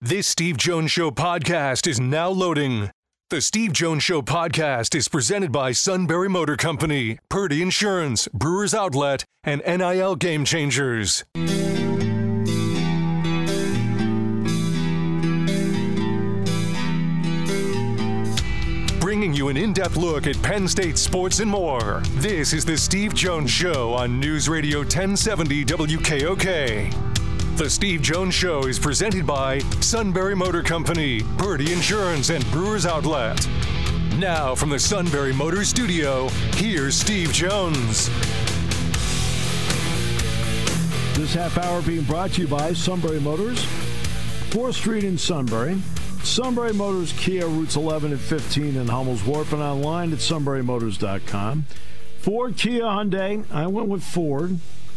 This Steve Jones Show podcast is now loading. The Steve Jones Show podcast is presented by Sunbury Motor Company, Purdy Insurance, Brewers Outlet, and NIL Game Changers. Bringing you an in-depth look at Penn State sports and more. This is the Steve Jones Show on News Radio 1070 WKOK. The Steve Jones Show is presented by Sunbury Motor Company, Purdy Insurance, and Brewers Outlet. Now from the Sunbury Motor Studio, here's Steve Jones. This half hour being brought to you by Sunbury Motors, 4th Street in Sunbury. Sunbury Motors, Kia, routes 11 and 15 in Hummel's Wharf, and online at sunburymotors.com. Ford, Kia, Hyundai. I went with Ford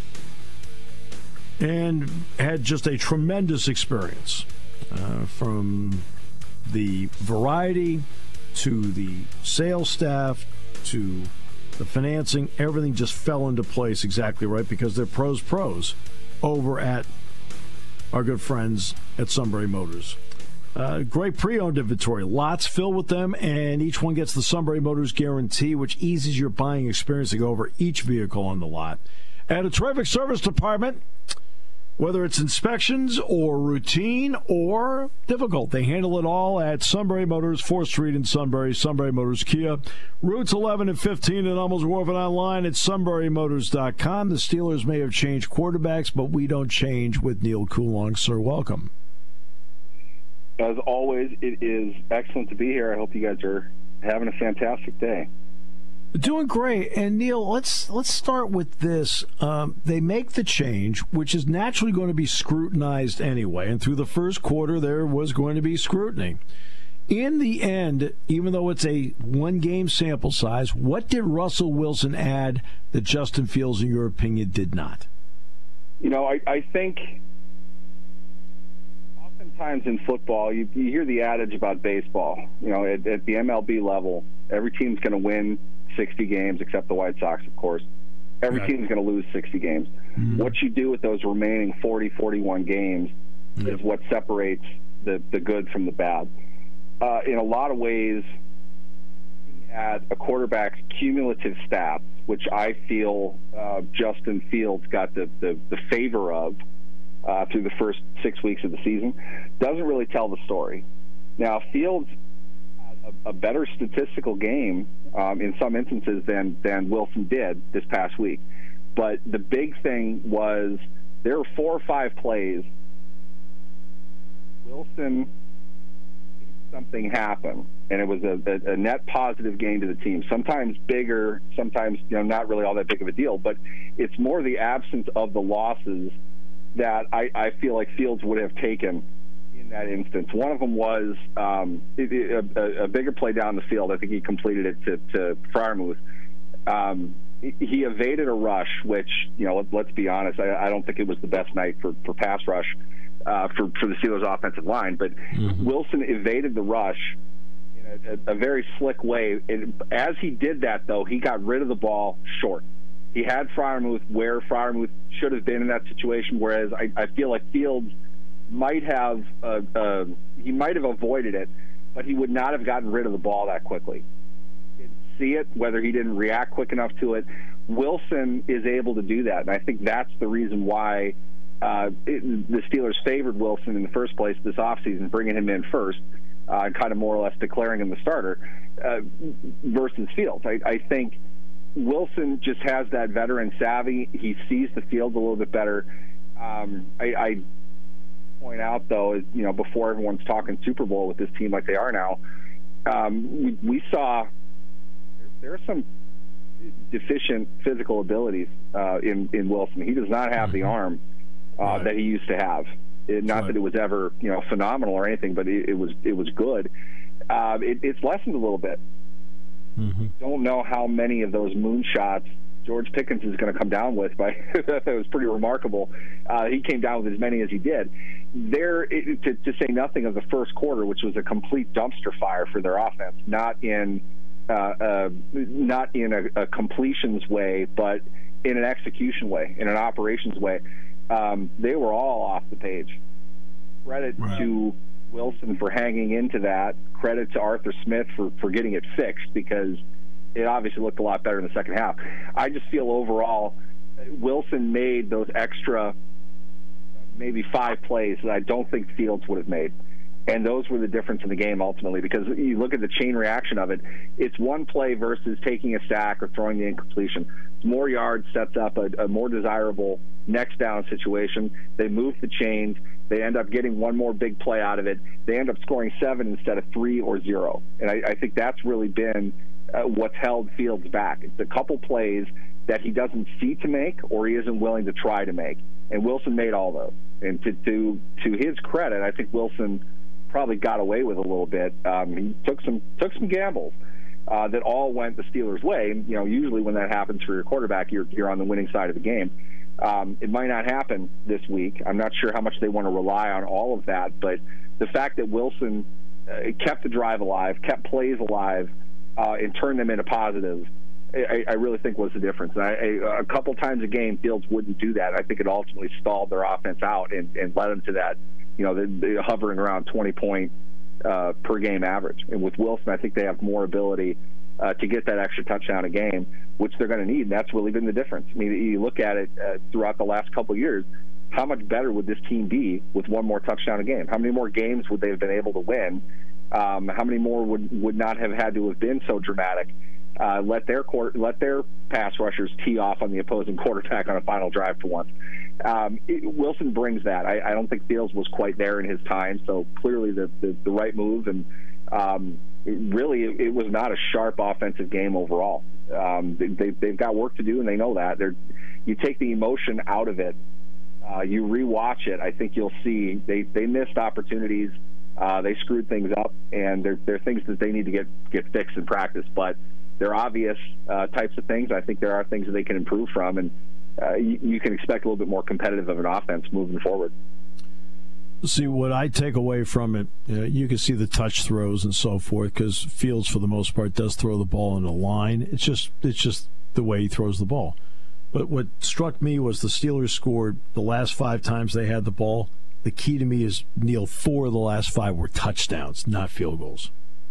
and had just a tremendous experience from the variety to the sales staff to the financing. Everything just fell into place exactly right because they're pros over at our good friends at Sunbury Motors. Great pre-owned inventory. Lots filled with them, and each one gets the Sunbury Motors guarantee, which eases your buying experience to go over each vehicle on the lot. And a terrific service department, whether it's inspections or routine or difficult. They handle it all at Sunbury Motors, 4th Street in Sunbury. Sunbury Motors, Kia, routes 11 and 15 in Hummel's Wharf, and online at sunburymotors.com. The Steelers may have changed quarterbacks, but we don't change with Neil Coulong. Sir, welcome. As always, it is excellent to be here. I hope you guys are having a fantastic day. Doing great. And Neil, let's start with this. They make the change, which is naturally going to be scrutinized anyway. And through the first quarter, there was going to be scrutiny. In the end, even though it's a one-game sample size, what did Russell Wilson add that Justin Fields, in your opinion, did not? You know, I think oftentimes in football, you hear the adage about baseball. You know, at the MLB level, every team's going to win 60 games, except the White Sox, of course. Every team's going to lose 60 games. Mm-hmm. What you do with those remaining 40, 41 games is what separates the good from the bad. In a lot of ways, at a quarterback's cumulative stats, which I feel Justin Fields got the favor of through the first 6 weeks of the season, doesn't really tell the story. Now, Fields had a better statistical game in some instances than Wilson did this past week. But the big thing was there were 4 or 5 plays. Wilson made something happen, and it was a net positive gain to the team. Sometimes bigger, sometimes not really all that big of a deal. But it's more the absence of the losses that I feel like Fields would have taken in that instance. One of them was a bigger play down the field. I think he completed it to Freiermuth. He evaded a rush, which, let's be honest, I don't think it was the best night for pass rush for the Steelers' offensive line. But Wilson evaded the rush in a very slick way. As he did that, though, he got rid of the ball short. He had Freiermuth where Freiermuth should have been in that situation, whereas I feel like Fields might have avoided it, but he would not have gotten rid of the ball that quickly. He didn't see it, whether he didn't react quick enough to it. Wilson is able to do that, and I think that's the reason why the Steelers favored Wilson in the first place this offseason, bringing him in first, and kind of more or less declaring him the starter versus Fields. I think Wilson just has that veteran savvy. He sees the field a little bit better. I point out, though, before everyone's talking Super Bowl with this team like they are now, we saw there are some deficient physical abilities in Wilson. He does not have the arm that he used to have. Not that it was ever phenomenal or anything, but it was good. It's lessened a little bit. Don't know how many of those moonshots George Pickens is going to come down with, but it was pretty remarkable. He came down with as many as he did. To say nothing of the first quarter, which was a complete dumpster fire for their offense, not in a completions way, but in an execution way, in an operations way. They were all off the page. Credit to Wilson for hanging into that. Credit to Arthur Smith for getting it fixed, because it obviously looked a lot better in the second half. I just feel overall Wilson made those extra maybe 5 plays that I don't think Fields would have made. And those were the difference in the game ultimately, because you look at the chain reaction of it. It's one play versus taking a sack or throwing the incompletion. More yards sets up a more desirable next down situation. They move the chains. They end up getting one more big play out of it. They end up scoring 7 instead of 3 or 0. And I think that's really been what's held Fields back. It's a couple plays that he doesn't see to make or he isn't willing to try to make. And Wilson made all those. And to his credit, I think Wilson probably got away with a little bit. He took some gambles that all went the Steelers' way. And, usually when that happens for your quarterback, you're on the winning side of the game. It might not happen this week. I'm not sure how much they want to rely on all of that, but the fact that Wilson kept the drive alive, kept plays alive, and turned them into positives, I really think was the difference. And a couple times a game, Fields wouldn't do that. I think it ultimately stalled their offense out and led them to that, they're hovering around 20-point per game average. And with Wilson, I think they have more ability to get that extra touchdown a game, which they're going to need. And that's really been the difference. I mean, you look at it throughout the last couple of years, how much better would this team be with one more touchdown a game? How many more games would they have been able to win? How many more would not have had to have been so dramatic? Let their pass rushers tee off on the opposing quarterback on a final drive for once. Wilson brings that. I don't think Fields was quite there in his time, so clearly the right move. And really, it was not a sharp offensive game overall. They've got work to do, and they know that. You take the emotion out of it, you rewatch it. I think you'll see they missed opportunities. They screwed things up, and they're things that they need to get fixed in practice. But they're obvious types of things. I think there are things that they can improve from, and you can expect a little bit more competitive of an offense moving forward. See, what I take away from it, you can see the touch throws and so forth, because Fields, for the most part, does throw the ball in a line. It's just the way he throws the ball. But what struck me was the Steelers scored the last 5 times they had the ball. The key to me is, Neil, 4 of the last 5 were touchdowns, not field goals.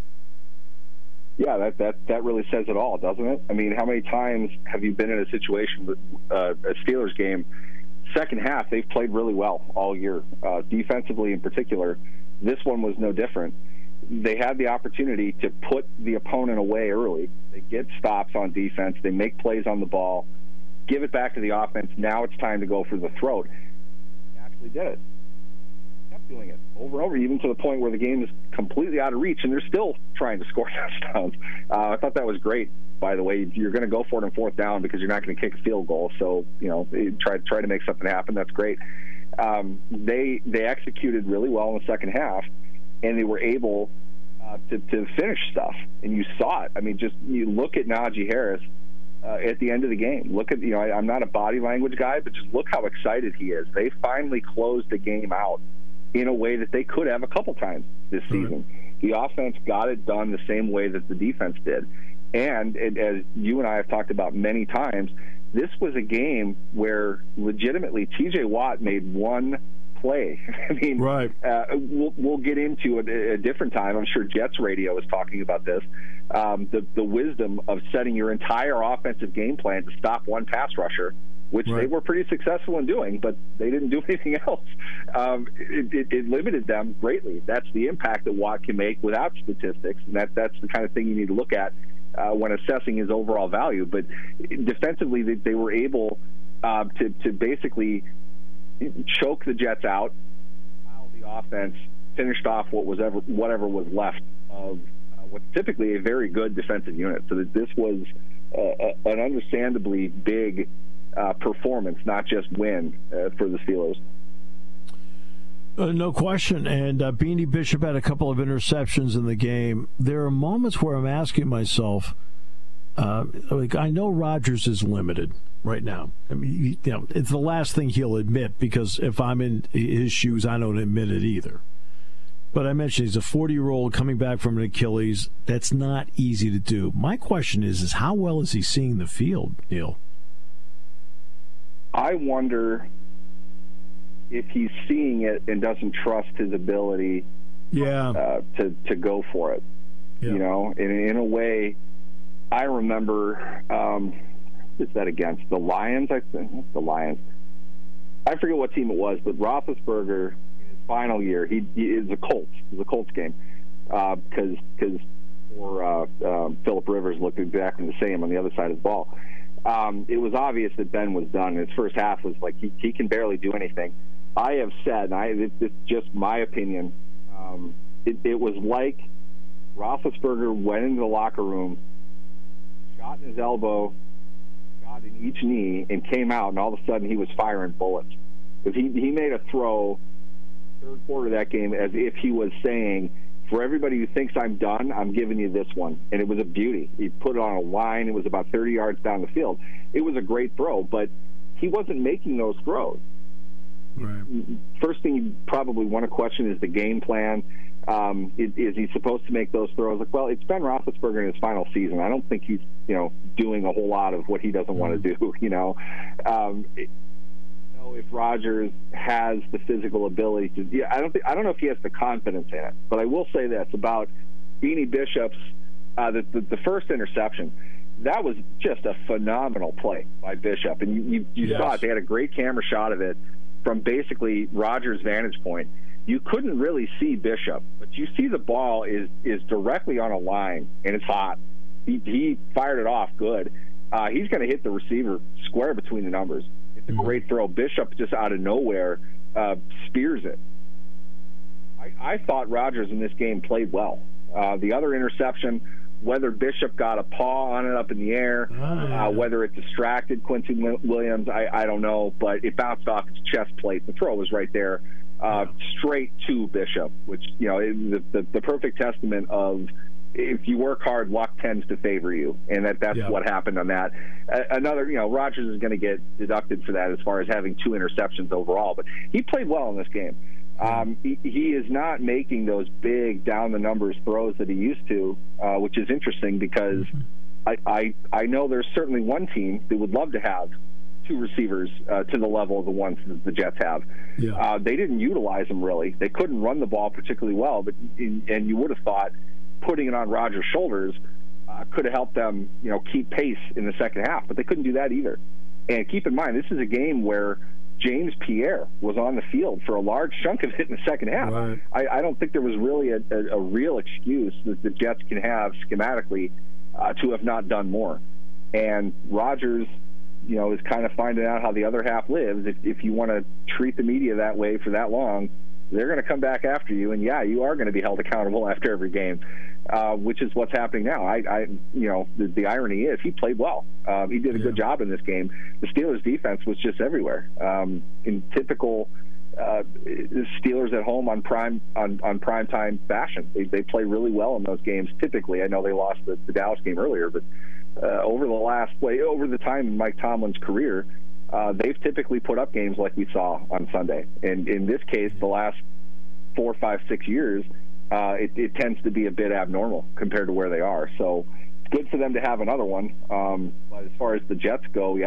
Yeah, that really says it all, doesn't it? I mean, how many times have you been in a situation with a Steelers game, second half, they've played really well all year, defensively in particular. This one was no different. They had the opportunity to put the opponent away early. They get stops on defense. They make plays on the ball, give it back to the offense. Now it's time to go for the throat. They actually did it. Doing it over and over, even to the point where the game is completely out of reach, and they're still trying to score touchdowns. I thought that was great. By the way, you're going to go for it on 4th down because you're not going to kick a field goal. So try to make something happen. That's great. They executed really well in the second half, and they were able to finish stuff. And you saw it. I mean, just you look at Najee Harris at the end of the game. Look at I'm not a body language guy, but just look how excited he is. They finally closed the game out in a way that they could have a couple times this season. The offense got it done the same way that the defense did. And as you and I have talked about many times, this was a game where legitimately T.J. Watt made one play. I mean, right. We'll get into it a different time. I'm sure Jets Radio is talking about this. The wisdom of setting your entire offensive game plan to stop one pass rusher, which they were pretty successful in doing, but they didn't do anything else. It limited them greatly. That's the impact that Watt can make without statistics, and that's the kind of thing you need to look at when assessing his overall value. But defensively, they were able to basically choke the Jets out while the offense finished off whatever was left of what's typically a very good defensive unit. So that this was an understandably big performance, not just win for the Steelers. No question. And Beanie Bishop had a couple of interceptions in the game. There are moments where I'm asking myself, I know Rodgers is limited right now. I mean, it's the last thing he'll admit, because if I'm in his shoes, I don't admit it either. But I mentioned he's a 40-year-old coming back from an Achilles. That's not easy to do. My question is how well is he seeing the field, Neil? I wonder if he's seeing it and doesn't trust his ability to go for it. Yeah. You know, in a way, I remember, who's that against? The Lions, I think. The Lions. I forget what team it was, but Roethlisberger, in his final year, he is a Colts. It was a Colts game because Phillip Rivers looked exactly the same on the other side of the ball. It was obvious that Ben was done. His first half was like he can barely do anything. I have said, it's just my opinion, it was like Roethlisberger went into the locker room, shot in his elbow, got in each knee, and came out, and all of a sudden he was firing bullets. Because he made a throw third quarter of that game as if he was saying, for everybody who thinks I'm done, I'm giving you this one. And it was a beauty. He put it on a line. It was about 30 yards down the field. It was a great throw, but he wasn't making those throws. Right. First thing you probably want to question is the game plan. Is he supposed to make those throws? Like, well, it's Ben Roethlisberger in his final season. I don't think he's, doing a whole lot of what he doesn't want to do, if Rodgers has the physical ability to. I don't know if he has the confidence in it, but I will say this about Beanie Bishop's the first interception. That was just a phenomenal play by Bishop, and you yes. saw it. They had a great camera shot of it from basically Rodgers' vantage point. You couldn't really see Bishop, but you see the ball is directly on a line, and it's hot. He fired it off good. He's going to hit the receiver square between the numbers. It's a great throw. Bishop just out of nowhere spears it. I thought Rodgers in this game played well. The other interception, whether Bishop got a paw on it up in the air, whether it distracted Quincy Williams, I don't know, but it bounced off his chest plate. The throw was right there, straight to Bishop, which, the perfect testament of if you work hard, luck tends to favor you, and that's what happened on that. Another, Rodgers is going to get deducted for that as far as having 2 interceptions overall, but he played well in this game. He is not making those big down-the-numbers throws that he used to, which is interesting because I know there's certainly one team that would love to have 2 receivers to the level of the ones that the Jets have. Yeah. They didn't utilize them, really. They couldn't run the ball particularly well, and you would have thought putting it on Rodgers' shoulders could have helped them, keep pace in the second half, but they couldn't do that either. And keep in mind, this is a game where James Pierre was on the field for a large chunk of it in the second half. Right. I don't think there was really a real excuse that the Jets can have schematically to have not done more. And Rodgers, is kind of finding out how the other half lives. If you want to treat the media that way for that long, they're going to come back after you, and you are going to be held accountable after every game, which is what's happening now. The irony is he played well. He did a good job in this game. The Steelers' defense was just everywhere. In typical Steelers at home on prime time fashion, they play really well in those games. Typically, I know they lost the Dallas game earlier, but over the time in Mike Tomlin's career, they've typically put up games like we saw on Sunday. And in this case, the last 4, 5, 6 years, it tends to be a bit abnormal compared to where they are. So it's good for them to have another one. But as far as the Jets go,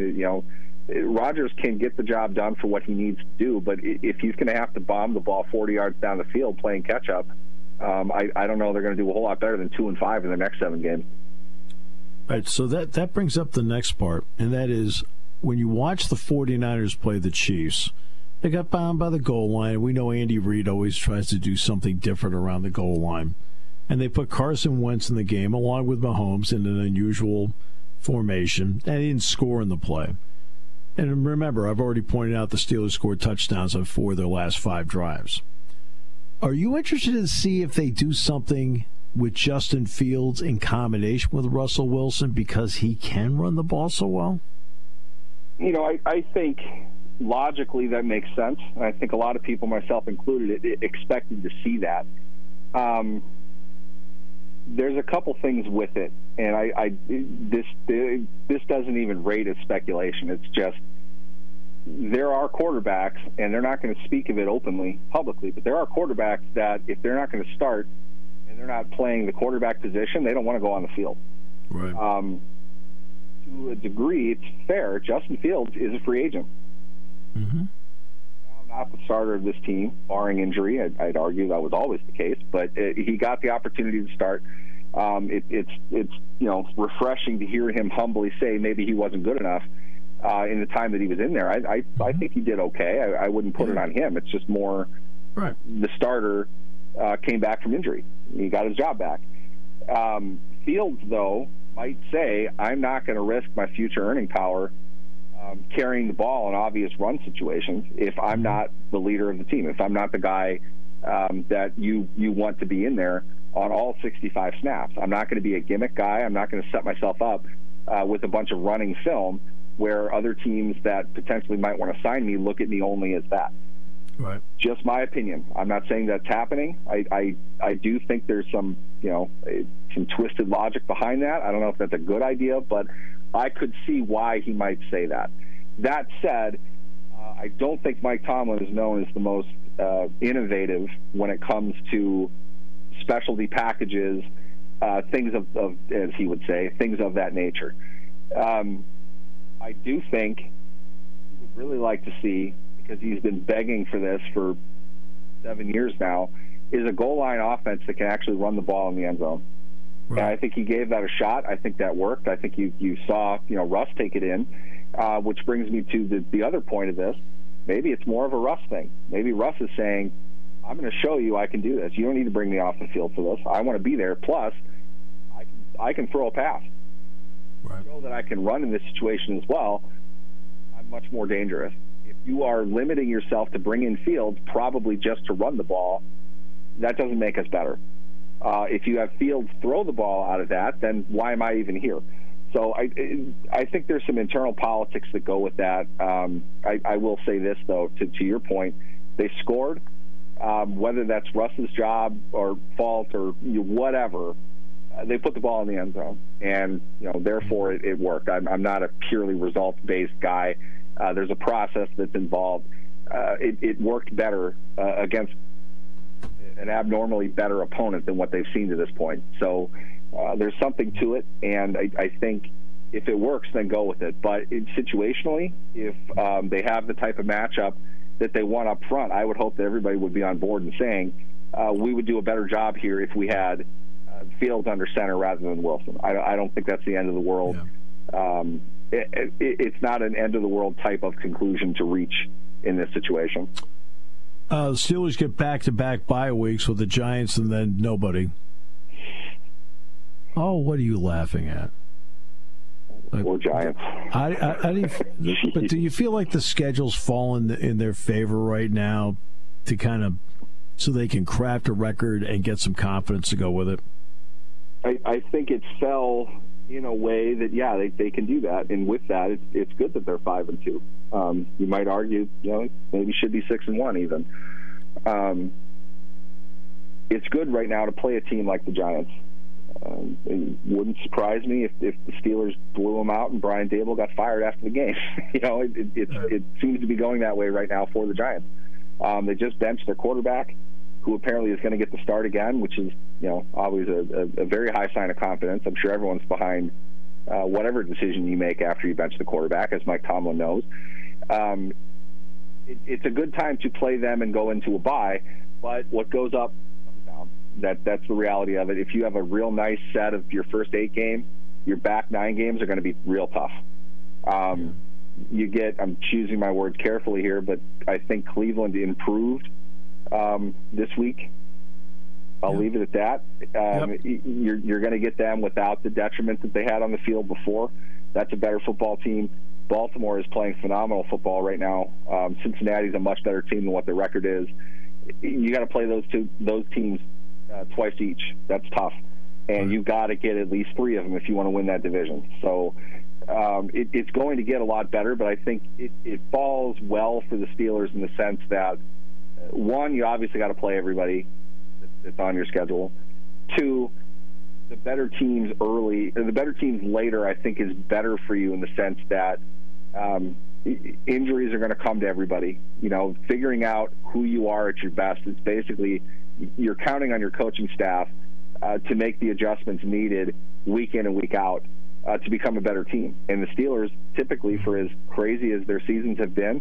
Rodgers can get the job done for what he needs to do. But if he's going to have to bomb the ball 40 yards down the field playing catch-up, I don't know they're going to do a whole lot better than 2-5 in the next 7 games. All right, so that brings up the next part, and that is when you watch the 49ers play the Chiefs, they got bound by the goal line. We know Andy Reid always tries to do something different around the goal line. And they put Carson Wentz in the game along with Mahomes in an unusual formation, and he didn't score in the play. And remember, I've already pointed out the Steelers scored touchdowns on 4 of their last 5 drives. Are you interested to see if they do something with Justin Fields in combination with Russell Wilson because he can run the ball so well? I think logically that makes sense. I think a lot of people, myself included, expected to see that. There's a couple things with it, and this doesn't even rate as speculation. It's just there are quarterbacks, and they're not going to speak of it openly, publicly, but there are quarterbacks that if they're not going to start and they're not playing the quarterback position, they don't want to go on the field. Right. To a degree, it's fair. Justin Fields is a free agent. Mm-hmm. not the starter of this team, barring injury. I'd argue that was always the case, but he got the opportunity to start. It's refreshing to hear him humbly say maybe he wasn't good enough in the time that he was in there. I think he did okay. I wouldn't put it on him. It's just more right. The starter came back from injury. He got his job back. Fields, though, might say, I'm not going to risk my future earning power carrying the ball in obvious run situations if I'm not the leader of the team, if I'm not the guy that you want to be in there on all 65 snaps. I'm not going to be a gimmick guy. I'm not going to set myself up with a bunch of running film where other teams that potentially might want to sign me look at me only as that. Right. Just my opinion. I'm not saying that's happening. I do think there's some twisted logic behind that. I don't know if that's a good idea, but I could see why he might say that. That said, I don't think Mike Tomlin is known as the most innovative when it comes to specialty packages, things of, as he would say, things of that nature. I do think he would really like to see, because he's been begging for this for 7 years now, is a goal line offense that can actually run the ball in the end zone. Right. And I think he gave that a shot. I think that worked. I think you saw Russ take it in, which brings me to the other point of this. Maybe it's more of a Russ thing. Maybe Russ is saying, I'm going to show you I can do this. You don't need to bring me off the field for this. I want to be there. Plus, I can throw a pass. Right. Show that I can run in this situation as well. I'm much more dangerous. If you are limiting yourself to bring in Fields probably just to run the ball, that doesn't make us better. If you have Fields throw the ball out of that, then why am I even here? So I think there's some internal politics that go with that. I will say this, though, to your point. They scored. Whether that's Russ's job or fault or whatever, they put the ball in the end zone. And, therefore it worked. I'm not a purely results-based guy. There's a process that's involved. It worked better against an abnormally better opponent than what they've seen to this point. So there's something to it, and I think if it works, then go with it. But situationally, if they have the type of matchup that they want up front, I would hope that everybody would be on board and saying we would do a better job here if we had Fields under center rather than Wilson. I don't think that's the end of the world. Yeah. It's not an end-of-the-world type of conclusion to reach in this situation. The Steelers get back-to-back bye weeks with the Giants and then nobody. Oh, what are you laughing at? Or Giants. But do you feel like the schedule's fallen in their favor right now to kind of so they can craft a record and get some confidence to go with it? I think it fell in a way that, they can do that. And with that, it's good that they're 5-2. You might argue, maybe should be 6-1 even. It's good right now to play a team like the Giants. It wouldn't surprise me if the Steelers blew them out and Brian Daboll got fired after the game. It seems to be going that way right now for the Giants. They just benched their quarterback, who apparently is going to get the start again, which is always a very high sign of confidence. I'm sure everyone's behind whatever decision you make after you bench the quarterback, as Mike Tomlin knows. It's a good time to play them and go into a bye, but what goes up comes down. That's the reality of it. If you have a real nice set of your first 8 games, your back 9 games are going to be real tough. I'm choosing my words carefully here, but I think Cleveland improved this week. I'll leave it at that. You're going to get them without the detriment that they had on the field before. That's a better football team. Baltimore is playing phenomenal football right now. Cincinnati's a much better team than what their record is. You got to play those teams twice each. That's tough, and you've got to get at least 3 of them if you want to win that division. So it's going to get a lot better, but I think it falls well for the Steelers in the sense that, 1, you obviously got to play everybody that's on your schedule. 2, the better teams early, or the better teams later, I think is better for you in the sense that injuries are going to come to everybody. Figuring out who you are at your best, it's basically you're counting on your coaching staff to make the adjustments needed week in and week out to become a better team. And the Steelers, typically, for as crazy as their seasons have been,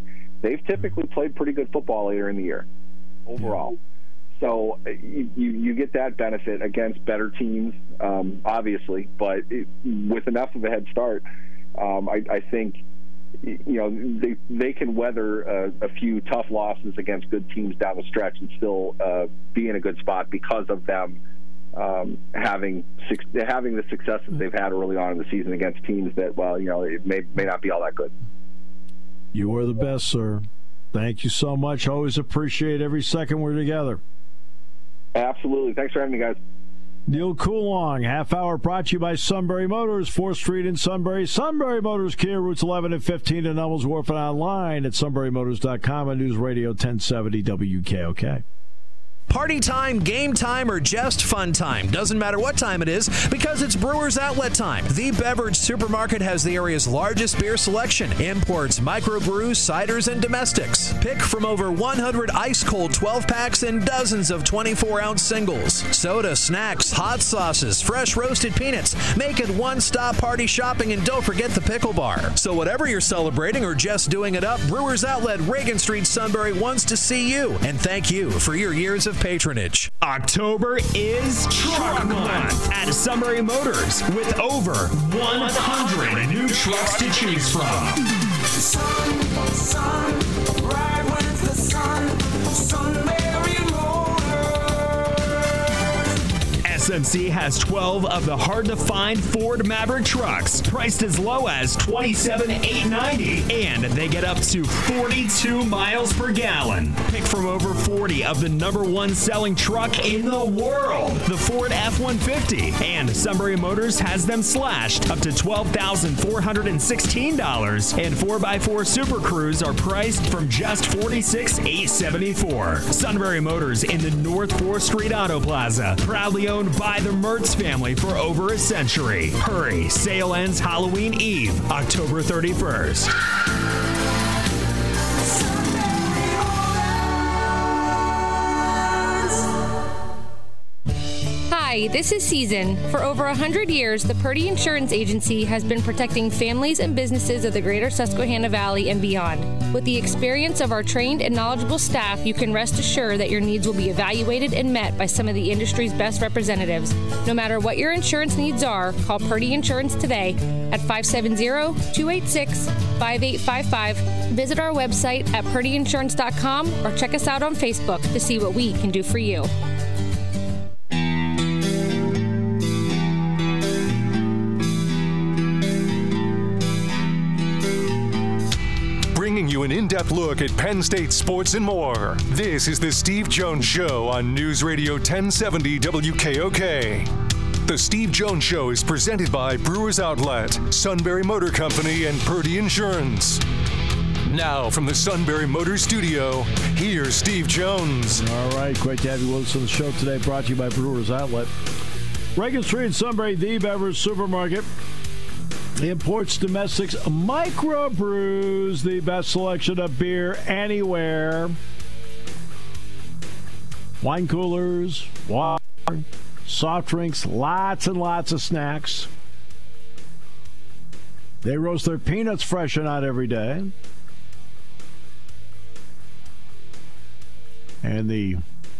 they've typically played pretty good football later in the year overall. So you get that benefit against better teams, obviously, but with enough of a head start, I think they can weather a few tough losses against good teams down the stretch and still be in a good spot because of them having the success that they've had early on in the season against teams that, it may not be all that good. You are the best, sir. Thank you so much. Always appreciate every second we're together. Absolutely. Thanks for having me, guys. Neil Coulon, half hour brought to you by Sunbury Motors, 4th Street in Sunbury. Sunbury Motors, Kia, routes 11 and 15 to Nummels Wharf, and online at sunburymotors.com and News Radio 1070 WKOK. Party time, game time, or just fun time. Doesn't matter what time it is because it's Brewers Outlet time. The Beverage Supermarket has the area's largest beer selection. Imports, microbrews, ciders, and domestics. Pick from over 100 ice-cold 12-packs and dozens of 24-ounce singles. Soda, snacks, hot sauces, fresh roasted peanuts. Make it one-stop party shopping, and don't forget the pickle bar. So whatever you're celebrating or just doing it up, Brewers Outlet, Reagan Street, Sunbury wants to see you. And thank you for your years of patronage. October is Truck Month at Sunbury Motors with over 100 new trucks to choose from. Sun, ride with the sun, Sunbury SMC has 12 of the hard-to-find Ford Maverick trucks, priced as low as $27,890, and they get up to 42 miles per gallon. Pick from over 40 of the number-one selling truck in the world, the Ford F-150, and Sunbury Motors has them slashed up to $12,416, and 4x4 Super Cruise are priced from just $46,874. Sunbury Motors in the North 4th Street Auto Plaza, proudly owned by the Mertz family for over a century. Hurry, sale ends Halloween Eve, October 31st. Hi, this is Season. For over 100 years, the Purdy Insurance Agency has been protecting families and businesses of the greater Susquehanna Valley and beyond. With the experience of our trained and knowledgeable staff, you can rest assured that your needs will be evaluated and met by some of the industry's best representatives. No matter what your insurance needs are, call Purdy Insurance today at 570-286-5855. Visit our website at purdyinsurance.com or check us out on Facebook to see what we can do for you. Bringing you an in-depth look at Penn State sports and more. This is the Steve Jones Show on News Radio 1070 WKOK. The Steve Jones Show is presented by Brewers Outlet, Sunbury Motor Company, and Purdy Insurance. Now, from the Sunbury Motor Studio, here's Steve Jones. All right, great to have you with us on the show today, brought to you by Brewers Outlet. Reagan Street, Sunbury, the Beverage Supermarket. Imports, domestics, microbrews, the best selection of beer anywhere. Wine coolers, water, soft drinks, lots and lots of snacks. They roast their peanuts fresh and out every day. And the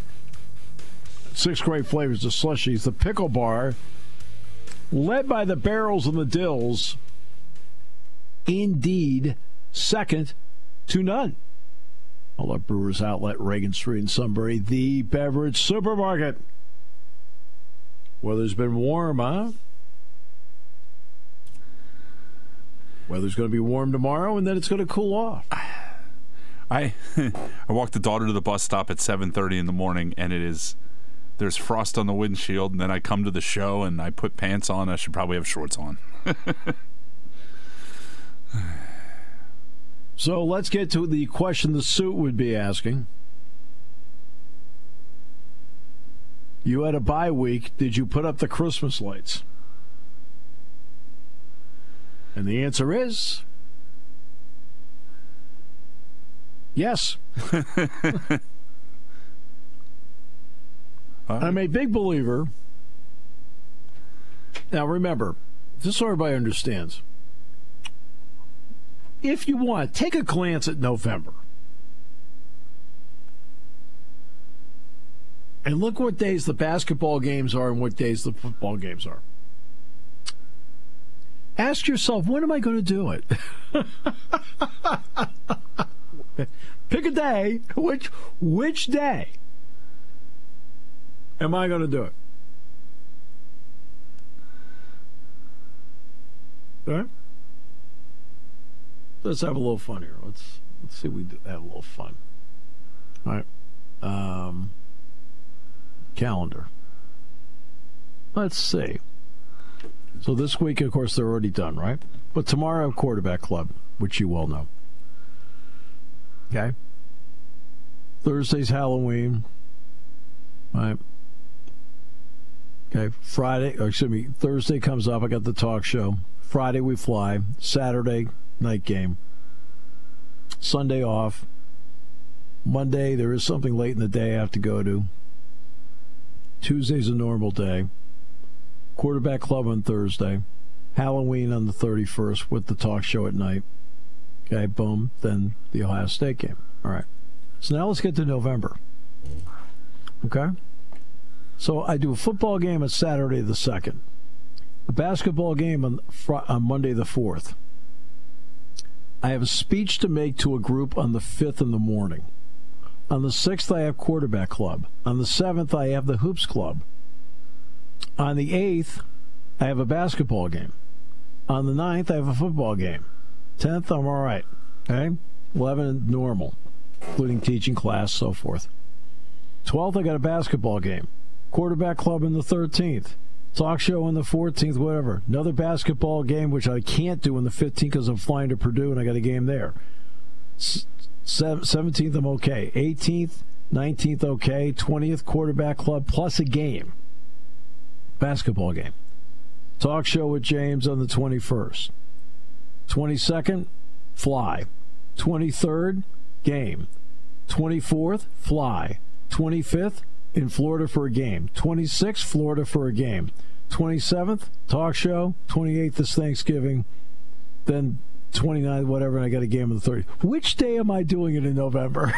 6 great flavors, the slushies, the pickle bar, led by the barrels and the dills, indeed, second to none. All at Brewers Outlet, Reagan Street in Sunbury, the Beverage Supermarket. Weather's been warm, huh? Weather's going to be warm tomorrow, and then it's going to cool off. I walked the daughter to the bus stop at 7:30 in the morning, and there's frost on the windshield, and then I come to the show and I put pants on. I should probably have shorts on. So let's get to the question the suit would be asking. You had a bye week. Did you put up the Christmas lights? And the answer is yes. I'm a big believer. Now, remember, just so everybody understands, if you want, take a glance at November. And look what days the basketball games are and what days the football games are. Ask yourself, when am I going to do it? Pick a day. Which day am I going to do it? All right? Let's have a little fun here. Let's see if we have a little fun. All right. Calendar. Let's see. So this week, of course, they're already done, right? But tomorrow, quarterback club, which you well know. Okay. Thursday's Halloween. Right. Okay. Thursday comes up. I got the talk show. Friday we fly. Saturday night game. Sunday off. Monday there is something late in the day I have to go to. Tuesday's a normal day. Quarterback club on Thursday. Halloween on the 31st with the talk show at night. Okay, boom. Then the Ohio State game. All right. So now let's get to November. Okay? So I do a football game on Saturday the 2nd. A basketball game on Monday the 4th. I have a speech to make to a group on the 5th in the morning. On the 6th, I have quarterback club. On the 7th, I have the hoops club. On the 8th, I have a basketball game. On the 9th, I have a football game. 10th, I'm all right. Okay? 11, normal, including teaching class, so forth. 12th, I got a basketball game. Quarterback club on the 13th. Talk show on the 14th, whatever. Another basketball game, which I can't do on the 15th because I'm flying to Purdue and I got a game there. 17th, I'm okay. 18th, 19th, okay. 20th, quarterback club plus a game. Basketball game. Talk show with James on the 21st. 22nd, fly. 23rd, game. 24th, fly. 25th, in Florida for a game. 26th, Florida for a game. 27th, talk show. 28th is Thanksgiving. Then 29th, whatever, and I got a game on the 30th. Which day am I doing it in November?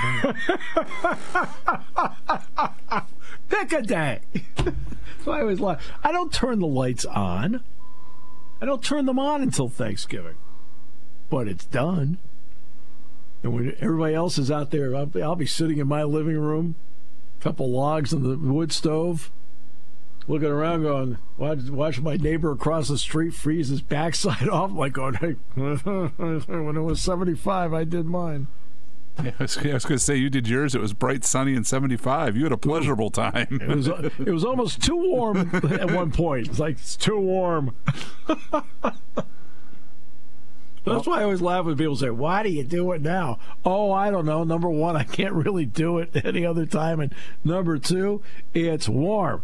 Pick a day. So I always laugh. I don't turn the lights on. I don't turn them on until Thanksgiving. But it's done. And when everybody else is out there, I'll be sitting in my living room, couple logs on the wood stove, looking around going, watch my neighbor across the street freeze his backside off, like going, hey, when it was 75, I did mine. Yeah, I was going to say, you did yours. It was bright, sunny, and 75. You had a pleasurable time. It was almost too warm at one point. It's like, it's too warm. That's why I always laugh when people say, why do you do it now? Oh, I don't know. Number one, I can't really do it any other time. And number two, it's warm.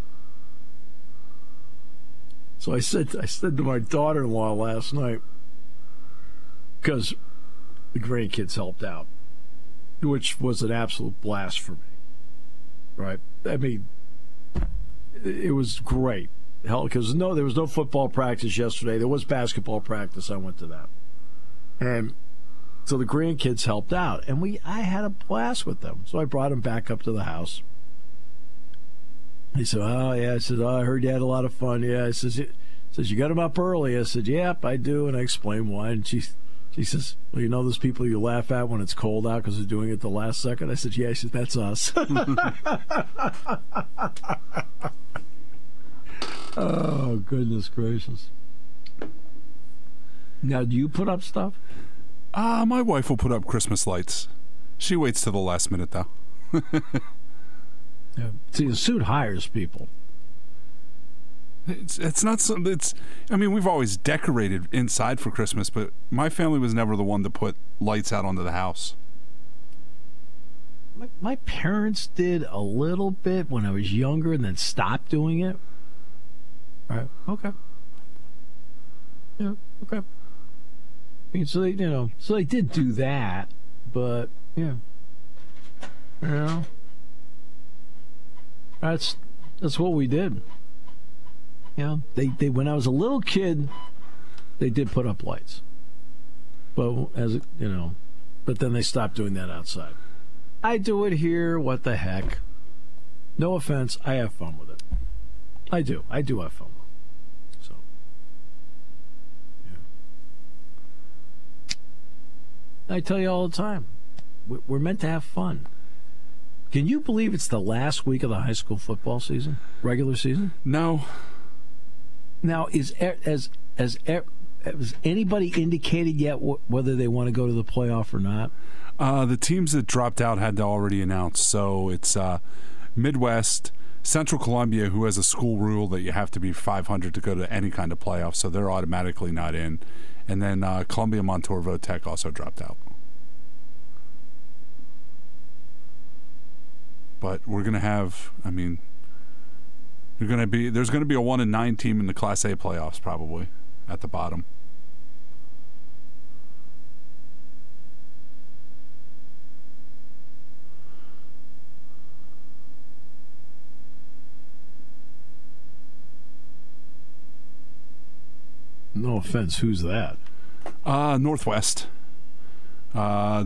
So I said to my daughter-in-law last night, because the grandkids helped out, which was an absolute blast for me. Right? I mean, it was great. Hell, because there was no football practice yesterday. There was basketball practice. I went to that, and so the grandkids helped out, and I had a blast with them. So I brought them back up to the house. He said, "Oh yeah," I said, "Oh, I heard you had a lot of fun." Yeah, I says, "You got them up early." I said, "Yep, I do," and I explained why. And she says, "Well, you know those people you laugh at when it's cold out because they're doing it the last second?" I said, "Yeah." She said, "That's us." Oh, goodness gracious. Now, do you put up stuff? My wife will put up Christmas lights. She waits till the last minute, though. Yeah. See, the suit hires people. It's not so. I mean, we've always decorated inside for Christmas, but my family was never the one to put lights out onto the house. My parents did a little bit when I was younger and then stopped doing it. Right. Okay. Yeah. Okay. I mean, so they did do that, but yeah. That's what we did. They when I was a little kid, they did put up lights, but but then they stopped doing that outside. I do it here. What the heck? No offense, I have fun with it. I do have fun with it. So, yeah. I tell you all the time, we're meant to have fun. Can you believe it's the last week of the high school football season, regular season? No. Now, has anybody indicated yet whether they want to go to the playoff or not? The teams that dropped out had to already announce. So it's Midwest, Central Columbia, who has a school rule that you have to be 500 to go to any kind of playoff, so they're automatically not in. And then Columbia, Montour, Votech also dropped out. But we're going to have, there's going to be a 1-9 team in the Class A playoffs probably at the bottom. No offense, who's that? Northwest. I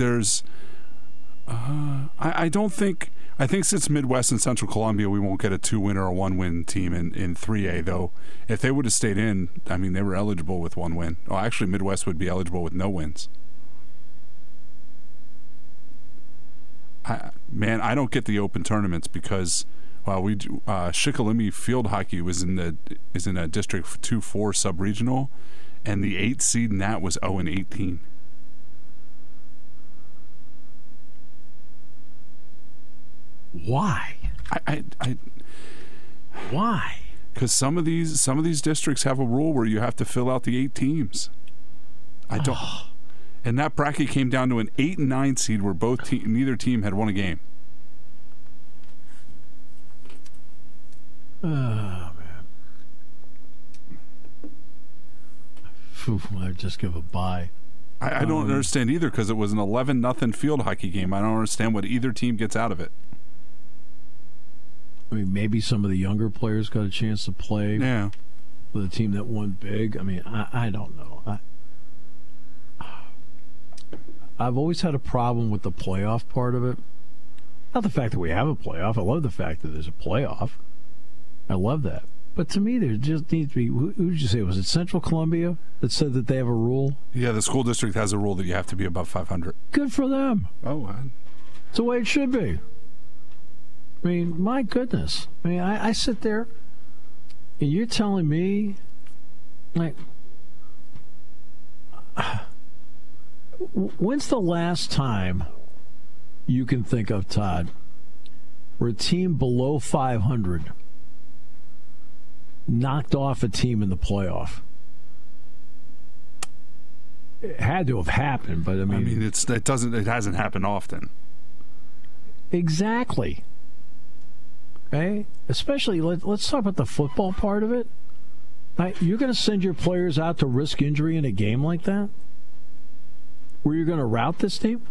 think since Midwest and Central Columbia, we won't get a 2-win or a 1-win team in 3A, though. If they would have stayed in, they were eligible with 1 win. Oh, actually, Midwest would be eligible with no wins. I don't get the open tournaments because Shikellamy field hockey is in a District 2-4 sub-regional, and the 8th seed in that was 0-18. Why? Why? Because some of these districts have a rule where you have to fill out the 8 teams. And that bracket came down to an 8 and 9 seed where neither team had won a game. Oh man! I'd just give a bye. I don't understand either because it was an 11-0 field hockey game. I don't understand what either team gets out of it. Maybe some of the younger players got a chance to play with a team that won big. I don't know. I've always had a problem with the playoff part of it. Not the fact that we have a playoff. I love the fact that there's a playoff. I love that. But to me, there just needs to be... Who did you say? Was it Central Columbia that said that they have a rule? Yeah, the school district has a rule that you have to be above 500. Good for them. Oh, it's the way it should be. My goodness. I sit there, and you're telling me, when's the last time you can think of, Todd, where a team below 500 knocked off a team in the playoff? It had to have happened, but it hasn't happened often. Exactly. Okay? Especially, let's talk about the football part of it. You're going to send your players out to risk injury in a game like that? Where you're going to rout this team?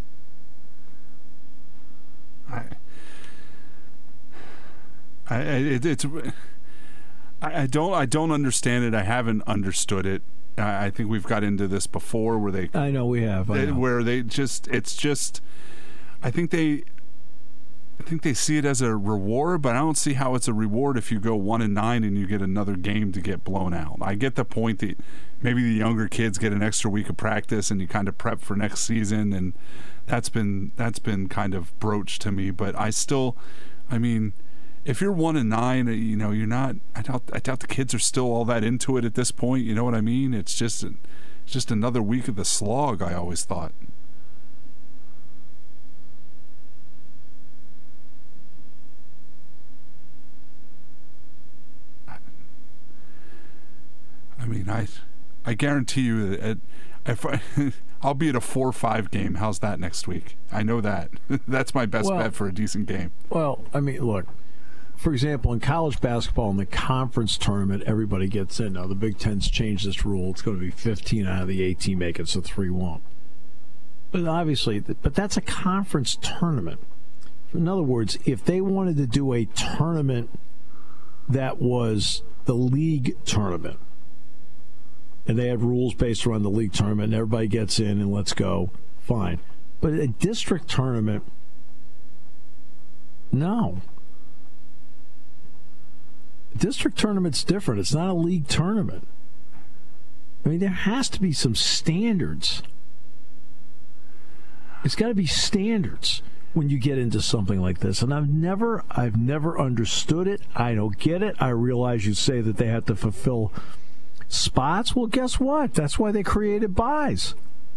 I don't understand it. I haven't understood it. I think we've got into this before where they... I know we have. Where they just... It's just... I think they see it as a reward, but I don't see how it's a reward if you go 1-9 and you get another game to get blown out. I get the point that maybe the younger kids get an extra week of practice and you kind of prep for next season, and that's been kind of broached to me. But I still, if you're 1-9, you're not. I doubt the kids are still all that into it at this point. You know what I mean? It's just another week of the slog. I always thought. I guarantee you that I'll be at a 4-5 game. How's that next week? I know that. That's my best bet for a decent game. Well, look, for example, in college basketball, in the conference tournament, everybody gets in. Now, the Big Ten's changed this rule. It's going to be 15 out of the 18 make it, so 3 won't. But obviously, that's a conference tournament. In other words, if they wanted to do a tournament that was the league tournament, and they have rules based around the league tournament, and everybody gets in and let's go, fine. But a district tournament, no. district tournament's different. It's not a league tournament. I mean, there has to be some standards. It's got to be standards when you get into something like this. And I've never understood it. I don't get it. I realize you say that they have to fulfill spots. Well, guess what? That's why they created buys.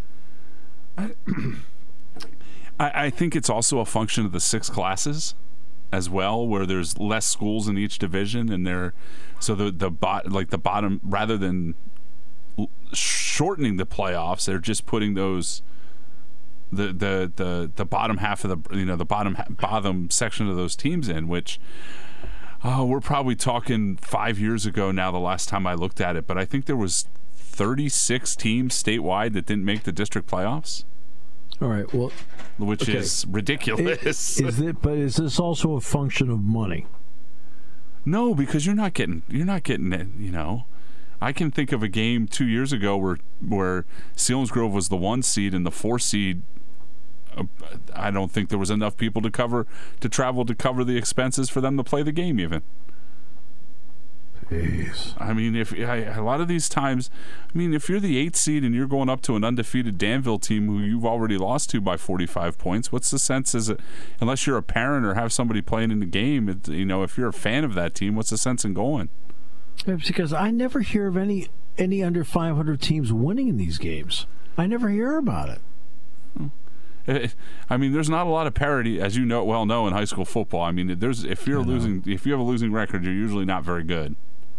I think it's also a function of the 6 classes as well, where there's less schools in each division, and the bottom, rather than shortening the playoffs, they're just putting those the bottom half of the bottom section of those teams in, which we're probably talking 5 years ago now, the last time I looked at it, but I think there was 36 teams statewide that didn't make the district playoffs. All right, well, which is ridiculous. But is this also a function of money? No, because you're not getting it. You know, I can think of a game 2 years ago where Selinsgrove was the 1 seed and the 4 seed. I don't think there was enough people to travel to cover the expenses for them to play the game even. Jeez. I mean, a lot of these times, I mean, if you're the 8th seed and you're going up to an undefeated Danville team who you've already lost to by 45 points, what's the sense? Unless you're a parent or have somebody playing in the game, if you're a fan of that team, what's the sense in going? It's because I never hear of any under 500 teams winning in these games. I never hear about it. I mean, there's not a lot of parity, as you know in high school football. I mean, if you have a losing record, you're usually not very good.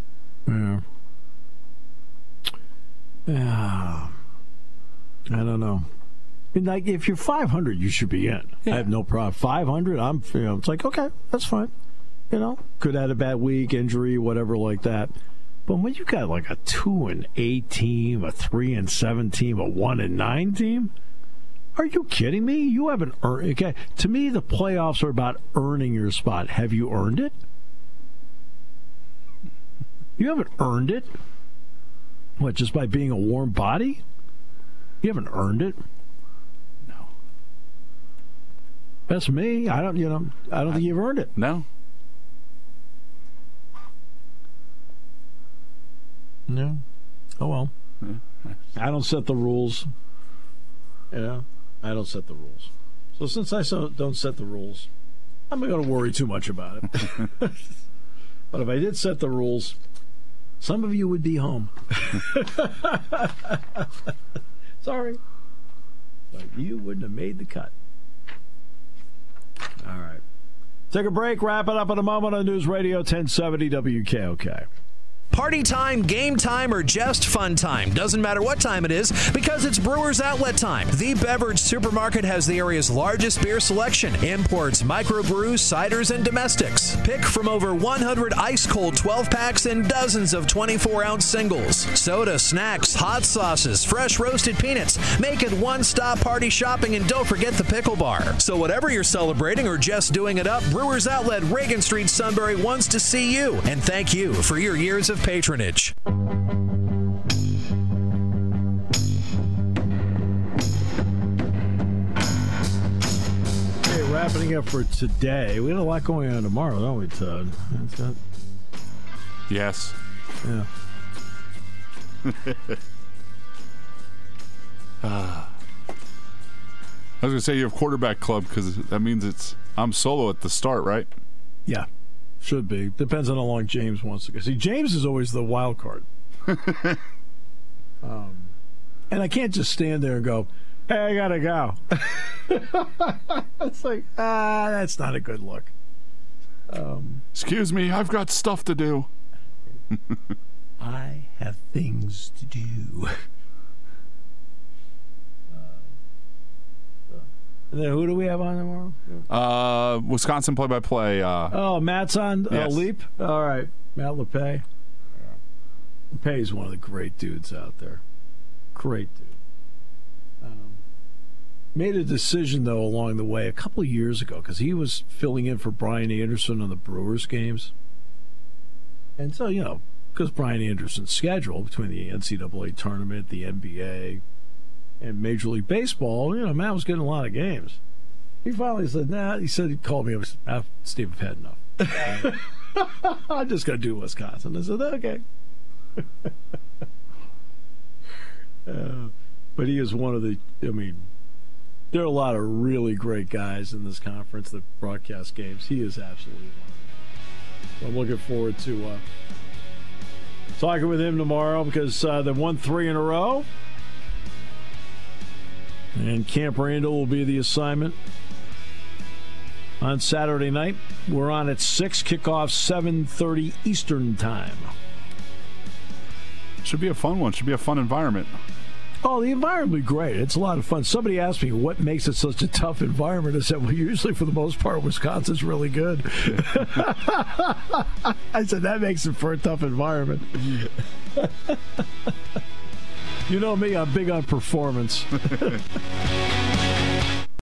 Yeah. I don't know. I mean, like, if you're 500, you should be in. Yeah. I have no problem. 500, it's like, okay, that's fine. Could have had a bad week, injury, whatever like that. But when you got like a 2-8 team, a 3-7 team, a 1-9 team, are you kidding me? You haven't earned. Okay, to me, the playoffs are about earning your spot. Have you earned it? You haven't earned it. What, just by being a warm body? You haven't earned it. No. That's me. I don't think you've earned it. No. No. Oh well. Yeah. I don't set the rules. I don't set the rules. So since I don't set the rules, I'm not going to worry too much about it. But if I did set the rules, some of you would be home. Sorry. But you wouldn't have made the cut. All right. Take a break. Wrap it up in a moment on News Radio 1070 WKOK. Party time, game time, or just fun time. Doesn't matter what time it is because it's Brewers Outlet time. The Beverage Supermarket has the area's largest beer selection. Imports, microbrews, ciders, and domestics. Pick from over 100 ice-cold 12-packs and dozens of 24-ounce singles. Soda, snacks, hot sauces, fresh roasted peanuts. Make it one-stop party shopping, and don't forget the pickle bar. So whatever you're celebrating or just doing it up, Brewers Outlet, Reagan Street, Sunbury wants to see you. And thank you for your years of patronage. Okay, wrapping up for today. We got a lot going on tomorrow, don't we, Todd? Yes. Yeah. I was going to say you have quarterback club because that means I'm solo at the start, right? Yeah. Should be. Depends on how long James wants to go. See, James is always the wild card. And I can't just stand there and go, hey, I got to go. It's like, that's not a good look. Excuse me, I've got stuff to do. I have things to do. And then who do we have on tomorrow? Wisconsin play-by-play. Matt's on yes. Leap. All right, Matt LePay. LePay's one of the great dudes out there. Great dude. Made a decision, though, along the way a couple of years ago because he was filling in for Brian Anderson on the Brewers games. And so, because Brian Anderson's schedule between the NCAA tournament, the NBA, and Major League Baseball, Matt was getting a lot of games. He finally said, nah. He said, he called me up and said, Steve, I've had enough. I'm just going to do Wisconsin. I said, okay. But he is one of the, there are a lot of really great guys in this conference that broadcast games. He is absolutely one of them. So I'm looking forward to talking with him tomorrow because they've won 3 in a row. And Camp Randall will be the assignment on Saturday night. We're on at 6, kickoff 7:30 Eastern time. Should be a fun one. Should be a fun environment. Oh, the environment will be great. It's a lot of fun. Somebody asked me what makes it such a tough environment. I said, well, usually for the most part, Wisconsin's really good. I said, that makes it for a tough environment. You know me, I'm big on performance.